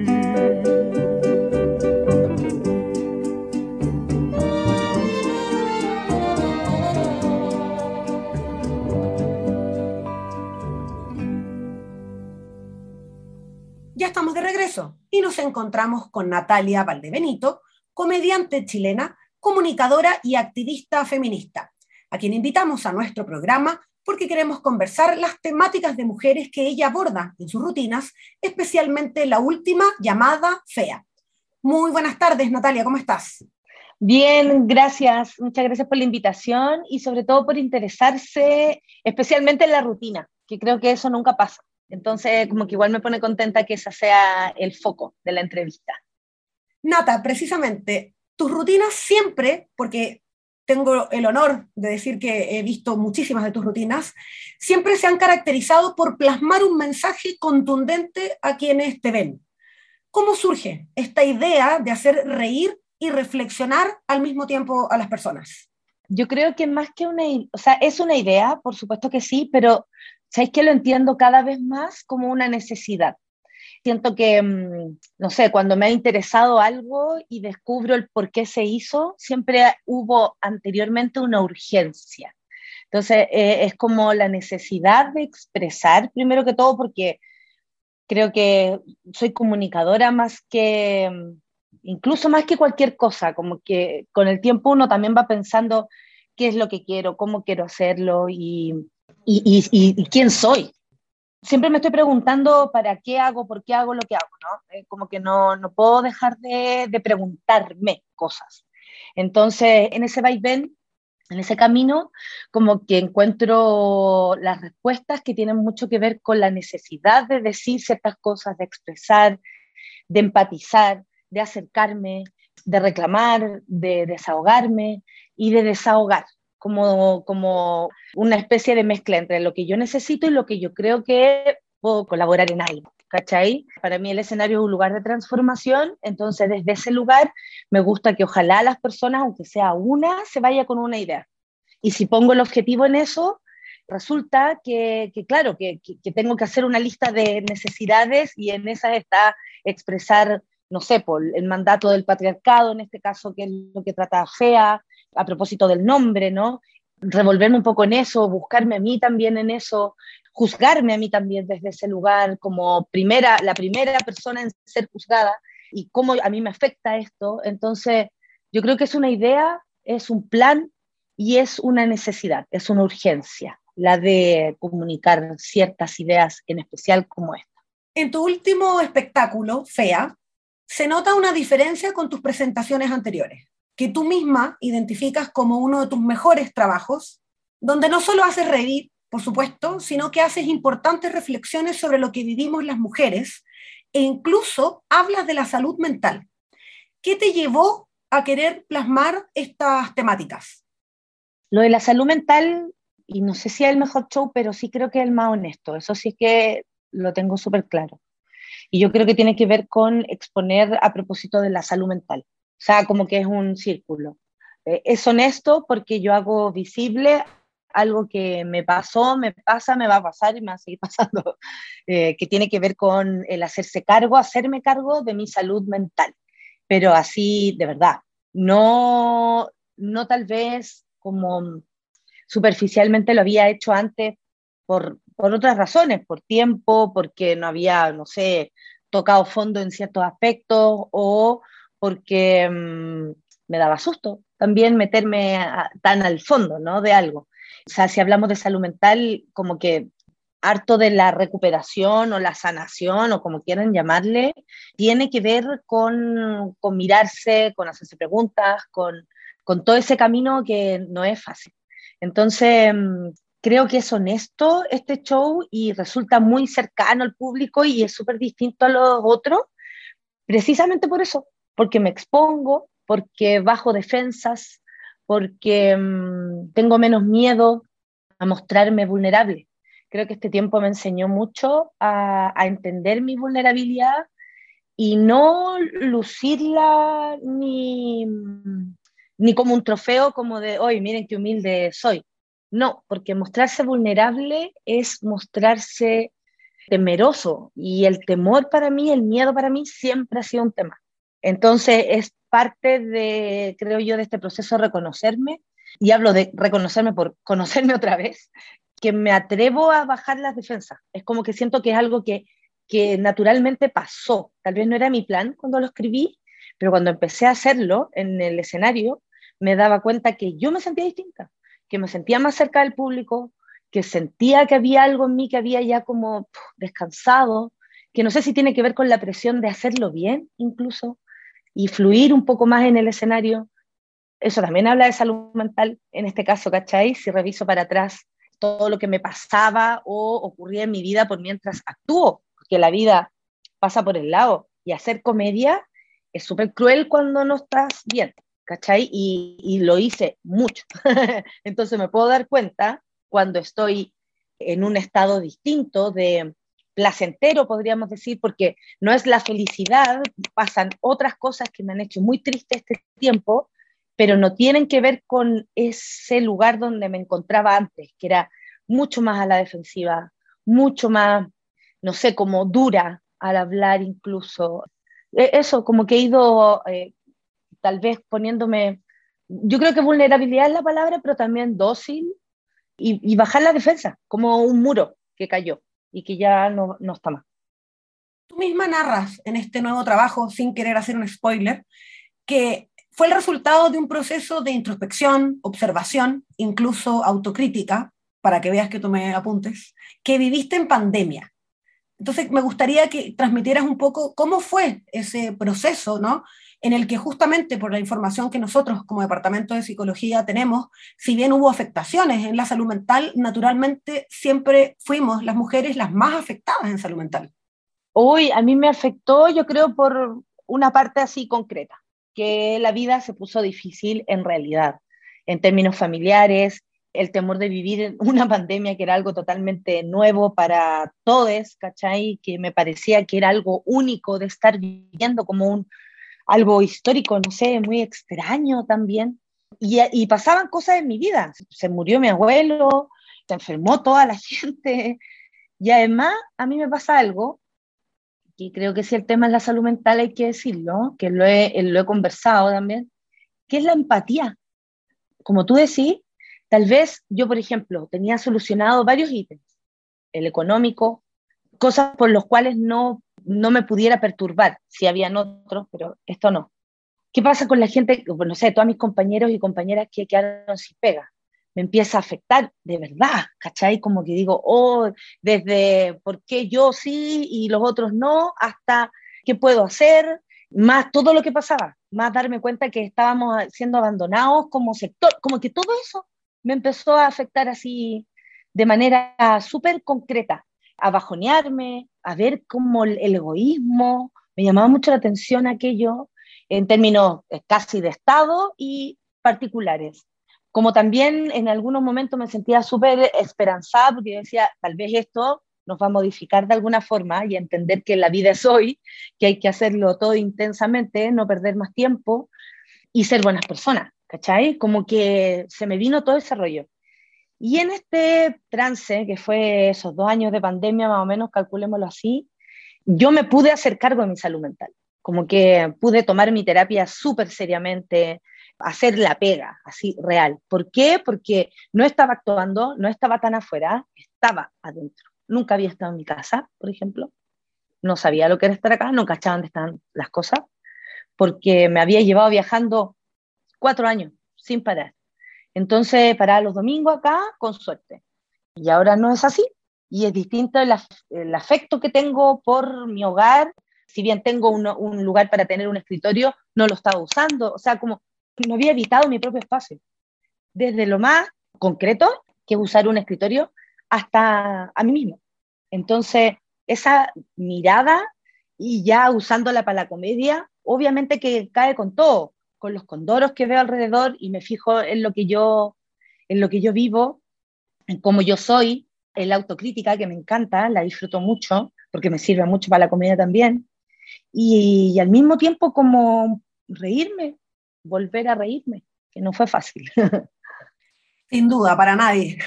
S2: Ya estamos de regreso y nos encontramos con Natalia Valdebenito, comediante chilena, comunicadora y activista feminista, a quien invitamos a nuestro programa porque queremos conversar las temáticas de mujeres que ella aborda en sus rutinas, especialmente la última llamada Fea. Muy buenas tardes, Natalia, ¿cómo estás?
S7: Bien, gracias. Muchas gracias por la invitación y sobre todo por interesarse especialmente en la rutina, que creo que eso nunca pasa. Entonces, como que igual me pone contenta que ese sea el foco de la entrevista.
S2: Nata, precisamente, tus rutinas siempre, porque tengo el honor de decir que he visto muchísimas de tus rutinas, siempre se han caracterizado por plasmar un mensaje contundente a quienes te ven. ¿Cómo surge esta idea de hacer reír y reflexionar al mismo tiempo a las personas?
S7: Yo creo que más que una, o sea, es una idea, por supuesto que sí, pero ¿sabes qué? Lo entiendo cada vez más como una necesidad. Siento que, no sé, cuando me ha interesado algo y descubro el por qué se hizo, siempre hubo anteriormente una urgencia. Entonces, eh, es como la necesidad de expresar, primero que todo, porque creo que soy comunicadora más que, incluso más que cualquier cosa, como que con el tiempo uno también va pensando qué es lo que quiero, cómo quiero hacerlo y, y, y, y, y quién soy. Siempre me estoy preguntando para qué hago, por qué hago lo que hago, ¿no? Eh, como que no, no puedo dejar de, de preguntarme cosas. Entonces, en ese vaivén, en ese camino, como que encuentro las respuestas que tienen mucho que ver con la necesidad de decir ciertas cosas, de expresar, de empatizar, de acercarme, de reclamar, de desahogarme y de desahogar. Como, como una especie de mezcla entre lo que yo necesito y lo que yo creo que puedo colaborar en algo, ¿cachai? Para mí el escenario es un lugar de transformación, entonces desde ese lugar me gusta que ojalá las personas, aunque sea una, se vaya con una idea. Y si pongo el objetivo en eso, resulta que, que claro, que, que, que tengo que hacer una lista de necesidades y en esas está expresar, no sé, por el mandato del patriarcado, en este caso, que es lo que trata Fea, a propósito del nombre, ¿no? Revolverme un poco en eso, buscarme a mí también en eso, juzgarme a mí también desde ese lugar como primera, la primera persona en ser juzgada y cómo a mí me afecta esto. Entonces, yo creo que es una idea, es un plan y es una necesidad, es una urgencia, la de comunicar ciertas ideas en especial como esta.
S2: En tu último espectáculo, Fea, se nota una diferencia con tus presentaciones anteriores, que tú misma identificas como uno de tus mejores trabajos, donde no solo haces reír, por supuesto, sino que haces importantes reflexiones sobre lo que vivimos las mujeres e incluso hablas de la salud mental. ¿Qué te llevó a querer plasmar estas temáticas?
S7: Lo de la salud mental, y no sé si es el mejor show, pero sí creo que es el más honesto, eso sí que lo tengo súper claro. Y yo creo que tiene que ver con exponer a propósito de la salud mental. O sea, como que es un círculo. Eh, es honesto porque yo hago visible algo que me pasó, me pasa, me va a pasar y me va a seguir pasando, eh, que tiene que ver con el hacerse cargo, hacerme cargo de mi salud mental. Pero así, de verdad, no, no tal vez como superficialmente lo había hecho antes por, por otras razones, por tiempo, porque no había, no sé, tocado fondo en ciertos aspectos o porque mmm, me daba susto también meterme a, tan al fondo, ¿no? De algo. O sea, si hablamos de salud mental, como que harto de la recuperación o la sanación o como quieran llamarle, tiene que ver con, con mirarse, con hacerse preguntas, con, con todo ese camino que no es fácil. Entonces, creo que es honesto este show y resulta muy cercano al público y es súper distinto a los otros, precisamente por eso, porque me expongo, porque bajo defensas, porque mmm, tengo menos miedo a mostrarme vulnerable. Creo que este tiempo me enseñó mucho a, a entender mi vulnerabilidad y no lucirla ni, ni como un trofeo, como de, hoy miren qué humilde soy. No, porque mostrarse vulnerable es mostrarse temeroso, y el temor para mí, el miedo para mí siempre ha sido un tema. Entonces es parte de, creo yo, de este proceso de reconocerme, y hablo de reconocerme por conocerme otra vez, que me atrevo a bajar las defensas. Es como que siento que es algo que, que naturalmente pasó. Tal vez no era mi plan cuando lo escribí, pero cuando empecé a hacerlo en el escenario, me daba cuenta que yo me sentía distinta, que me sentía más cerca del público, que sentía que había algo en mí que había ya como puf, descansado, que no sé si tiene que ver con la presión de hacerlo bien incluso, y fluir un poco más en el escenario. Eso también habla de salud mental, en este caso, ¿cachai? Si reviso para atrás todo lo que me pasaba o ocurría en mi vida por mientras actúo, porque la vida pasa por el lado, y hacer comedia es súper cruel cuando no estás bien, ¿cachai? Y, y lo hice mucho. Entonces me puedo dar cuenta cuando estoy en un estado distinto, de placentero, podríamos decir, porque no es la felicidad, pasan otras cosas que me han hecho muy triste este tiempo, pero no tienen que ver con ese lugar donde me encontraba antes, que era mucho más a la defensiva, mucho más, no sé, como dura al hablar incluso. Eso, como que he ido eh, tal vez poniéndome, yo creo que vulnerabilidad es la palabra, pero también dócil, y, y bajar la defensa, como un muro que cayó y que ya no, no está más.
S2: Tú misma narras en este nuevo trabajo, sin querer hacer un spoiler, que fue el resultado de un proceso de introspección, observación, incluso autocrítica, para que veas que tomé apuntes, que viviste en pandemia. Entonces me gustaría que transmitieras un poco cómo fue ese proceso, ¿no?, en el que justamente por la información que nosotros como Departamento de Psicología tenemos, si bien hubo afectaciones en la salud mental, naturalmente siempre fuimos las mujeres las más afectadas en salud mental.
S7: Hoy a mí me afectó, yo creo, por una parte así concreta, que la vida se puso difícil en realidad, en términos familiares, el temor de vivir en una pandemia que era algo totalmente nuevo para todos, ¿cachai? Que me parecía que era algo único de estar viviendo, como un, algo histórico, no sé, muy extraño también. Y, y pasaban cosas en mi vida, se murió mi abuelo, se enfermó toda la gente, y además a mí me pasa algo, y creo que si el tema es la salud mental hay que decirlo, que lo he, lo he conversado también, que es la empatía. Como tú decís, tal vez yo, por ejemplo, tenía solucionado varios ítems, el económico, cosas por las cuales no, no me pudiera perturbar, si habían otros, pero esto no. ¿Qué pasa con la gente, no sé, todos mis compañeros y compañeras que quedaron sin pega? Me empieza a afectar de verdad, ¿cachai? Como que digo, oh, desde por qué yo sí y los otros no, hasta qué puedo hacer, más todo lo que pasaba, más darme cuenta que estábamos siendo abandonados como sector, como que todo eso me empezó a afectar así de manera súper concreta, a bajonearme, a ver como el, el egoísmo, me llamaba mucho la atención aquello en términos casi de Estado y particulares. Como también en algunos momentos me sentía súper esperanzada porque yo decía, tal vez esto nos va a modificar de alguna forma y entender que la vida es hoy, que hay que hacerlo todo intensamente, no perder más tiempo y ser buenas personas, ¿cachai? Como que se me vino todo ese rollo. Y en este trance, que fue esos dos años de pandemia más o menos, calculémoslo así, yo me pude hacer cargo de mi salud mental. Como que pude tomar mi terapia súper seriamente, hacer la pega, así, real. ¿Por qué? Porque no estaba actuando, no estaba tan afuera, estaba adentro. Nunca había estado en mi casa, por ejemplo. No sabía lo que era estar acá, no cachaba dónde estaban las cosas, porque me había llevado viajando cuatro años, sin parar. Entonces, paraba los domingos acá, con suerte. Y ahora no es así. Y es distinto el, af- el afecto que tengo por mi hogar. Si bien tengo un, un lugar para tener un escritorio, no lo estaba usando. O sea, como no había evitado mi propio espacio, desde lo más concreto, que es usar un escritorio, hasta a mí mismo. Entonces, esa mirada, y ya usándola para la comedia, obviamente que cae con todo, con los condoros que veo alrededor y me fijo en lo que yo, en lo que yo vivo, en cómo yo soy, en la autocrítica, que me encanta, la disfruto mucho, porque me sirve mucho para la comedia también, y, y al mismo tiempo como reírme, volver a reírme, que no fue fácil.
S2: Sin duda, para nadie.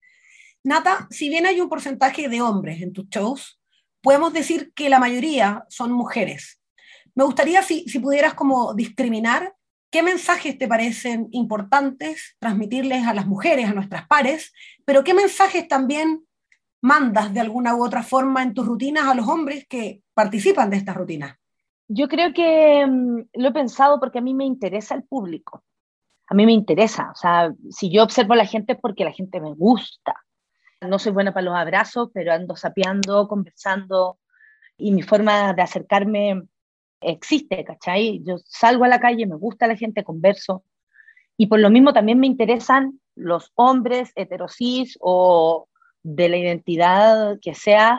S2: Nata, si bien hay un porcentaje de hombres en tus shows, podemos decir que la mayoría son mujeres. Me gustaría si, si pudieras como discriminar qué mensajes te parecen importantes transmitirles a las mujeres, a nuestras pares, pero qué mensajes también mandas de alguna u otra forma en tus rutinas a los hombres que participan de estas rutinas.
S7: Yo creo que um, lo he pensado porque a mí me interesa el público. A mí me interesa. O sea, si yo observo a la gente es porque la gente me gusta. No soy buena para los abrazos, pero ando sapeando, conversando, y mi forma de acercarme existe, ¿cachai? Yo salgo a la calle, me gusta la gente, converso, y por lo mismo también me interesan los hombres heterosis o de la identidad que sea,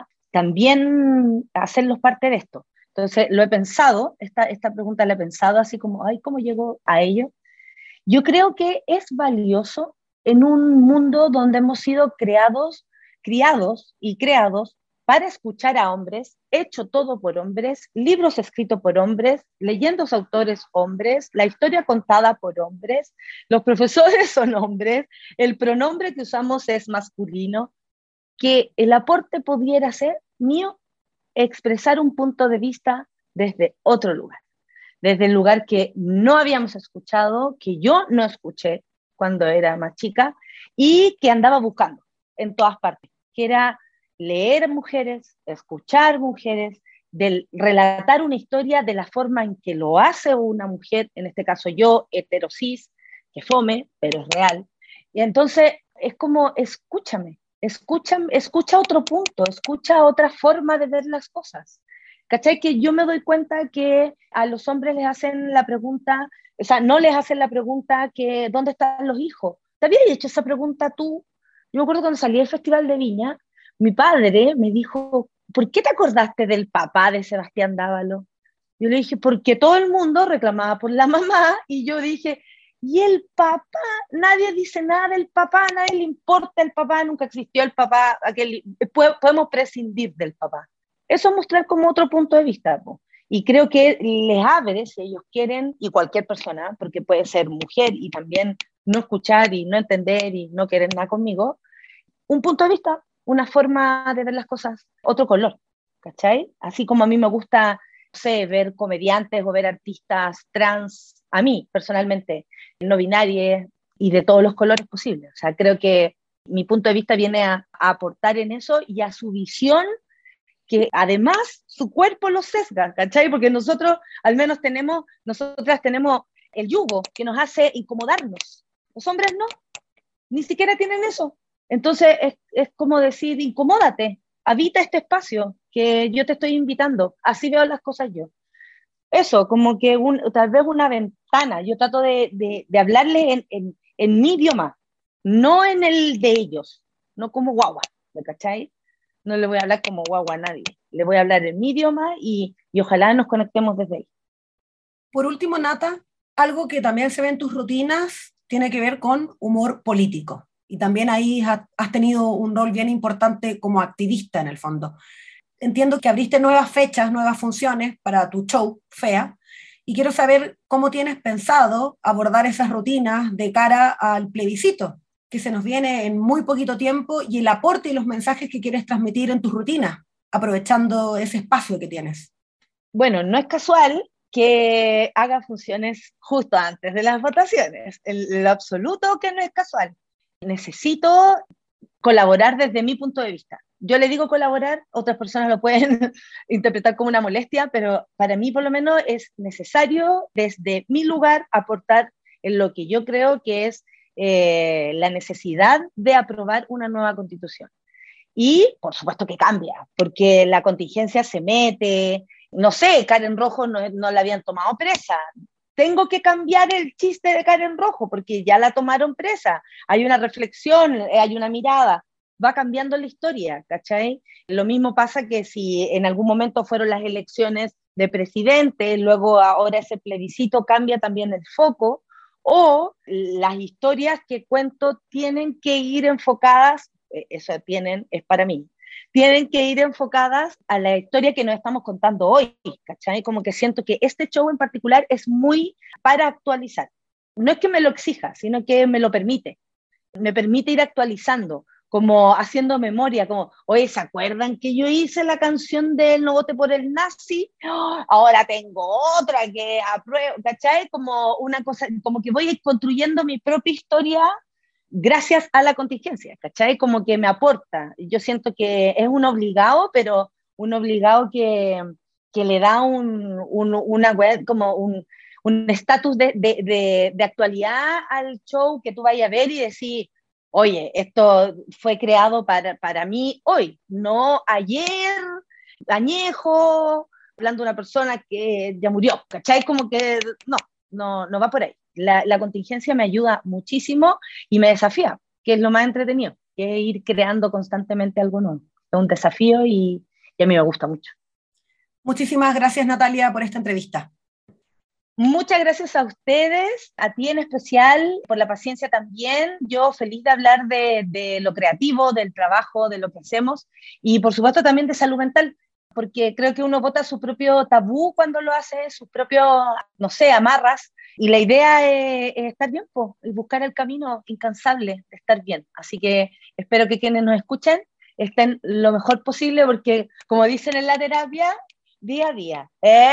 S7: también hacerlos parte de esto. Entonces, lo he pensado, esta, esta pregunta la he pensado así como, ay, ¿cómo llego a ello? Yo creo que es valioso en un mundo donde hemos sido creados, criados y creados para escuchar a hombres, hecho todo por hombres, libros escritos por hombres, leyendas autores hombres, la historia contada por hombres, los profesores son hombres, el pronombre que usamos es masculino, que el aporte pudiera ser mío, expresar un punto de vista desde otro lugar, desde el lugar que no habíamos escuchado, que yo no escuché cuando era más chica y que andaba buscando en todas partes, que era leer mujeres, escuchar mujeres, del relatar una historia de la forma en que lo hace una mujer, en este caso yo, heterosis, que fome, pero es real. Y entonces es como, escúchame, escucha, escucha otro punto, escucha otra forma de ver las cosas. ¿Cachai? Que yo me doy cuenta que a los hombres les hacen la pregunta, o sea, no les hacen la pregunta que ¿dónde están los hijos? ¿Te habías hecho esa pregunta tú? Yo me acuerdo cuando salí del Festival de Viña, mi padre me dijo, ¿por qué te acordaste del papá de Sebastián Dávalo? Yo le dije, porque todo el mundo reclamaba por la mamá, y yo dije, ¿y el papá? Nadie dice nada del papá, a nadie le importa el papá, nunca existió el papá, aquel, podemos prescindir del papá. Eso es mostrar como otro punto de vista, po. Y creo que les abre, si ellos quieren, y cualquier persona, porque puede ser mujer y también no escuchar y no entender y no querer nada conmigo, un punto de vista, una forma de ver las cosas, otro color, ¿cachai? Así como a mí me gusta, no sé, ver comediantes o ver artistas trans, a mí personalmente, no binarias y de todos los colores posibles. O sea, creo que mi punto de vista viene a, a aportar en eso y a su visión, que además su cuerpo lo sesga, ¿cachai? Porque nosotros al menos tenemos, nosotras tenemos el yugo que nos hace incomodarnos. Los hombres no, ni siquiera tienen eso. Entonces es, es como decir, incomódate, habita este espacio que yo te estoy invitando, así veo las cosas yo. Eso, como que un, tal vez una ventana, yo trato de, de, de hablarle en, en, en mi idioma, no en el de ellos, no como guagua, ¿me cachai? No le voy a hablar como guagua a nadie, le voy a hablar en mi idioma y, y ojalá nos conectemos desde ahí.
S2: Por último, Nata, algo que también se ve en tus rutinas tiene que ver con humor político. Y también ahí has tenido un rol bien importante como activista en el fondo. Entiendo que abriste nuevas fechas, nuevas funciones para tu show, FEA, y quiero saber cómo tienes pensado abordar esas rutinas de cara al plebiscito, que se nos viene en muy poquito tiempo, y el aporte y los mensajes que quieres transmitir en tus rutinas, aprovechando ese espacio que tienes.
S7: Bueno, no es casual que haga funciones justo antes de las votaciones, en lo absoluto que no es casual. Necesito colaborar desde mi punto de vista. Yo le digo colaborar, otras personas lo pueden interpretar como una molestia, pero para mí por lo menos es necesario desde mi lugar aportar en lo que yo creo que es eh, la necesidad de aprobar una nueva constitución. Y por supuesto que cambia, porque la contingencia se mete, no sé, Karen Rojo no, no la habían tomado presa, tengo que cambiar el chiste de Karen Rojo porque ya la tomaron presa. Hay una reflexión, hay una mirada, va cambiando la historia, ¿cachai? Lo mismo pasa que si en algún momento fueron las elecciones de presidente, luego ahora ese plebiscito cambia también el foco, o las historias que cuento tienen que ir enfocadas, eso tienen, es para mí, tienen que ir enfocadas a la historia que nos estamos contando hoy, ¿cachai? Como que siento que este show en particular es muy para actualizar. No es que me lo exija, sino que me lo permite. Me permite ir actualizando, como haciendo memoria, como, oye, ¿se acuerdan que yo hice la canción de No vote por el nazi? ¡Oh! Ahora tengo otra que apruebo, ¿cachai? Como una cosa, como que voy construyendo mi propia historia gracias a la contingencia, ¿cachai? Como que me aporta. Yo siento que es un obligado, pero un obligado que, que le da un, un, una web, como un un estatus de, de, de, de actualidad al show que tú vayas a ver y decir, oye, esto fue creado para, para mí hoy, no ayer, añejo, hablando de una persona que ya murió, ¿cachai? Como que no, no, no va por ahí. La, la contingencia me ayuda muchísimo y me desafía, que es lo más entretenido, que es ir creando constantemente algo nuevo. Es un desafío y, y a mí me gusta mucho.
S2: Muchísimas gracias, Natalia, por esta entrevista.
S7: Muchas gracias a ustedes, a ti en especial, por la paciencia también. Yo feliz de hablar de, de lo creativo, del trabajo, de lo que hacemos y por supuesto también de salud mental, porque creo que uno bota su propio tabú cuando lo hace, sus propios, no sé, amarras, y la idea es, es estar bien, pues, y buscar el camino incansable de estar bien. Así que espero que quienes nos escuchen estén lo mejor posible, porque como dicen en la terapia, día a día. ¿Eh?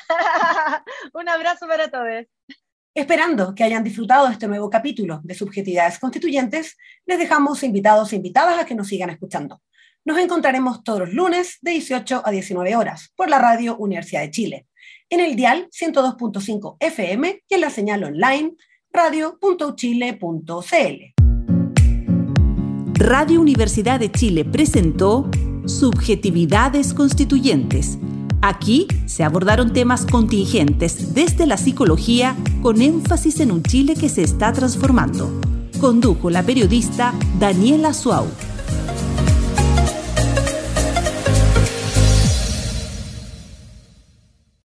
S7: Un abrazo para todos.
S2: Esperando que hayan disfrutado de este nuevo capítulo de Subjetividades Constituyentes, les dejamos invitados e invitadas a que nos sigan escuchando. Nos encontraremos todos los lunes de dieciocho a diecinueve horas por la radio Universidad de Chile, en el dial ciento dos punto cinco F M y en la señal online radio punto u chile punto c l.
S1: Radio Universidad de Chile presentó Subjetividades Constituyentes. Aquí se abordaron temas contingentes desde la psicología con énfasis en un Chile que se está transformando. Condujo la periodista Daniela Suau.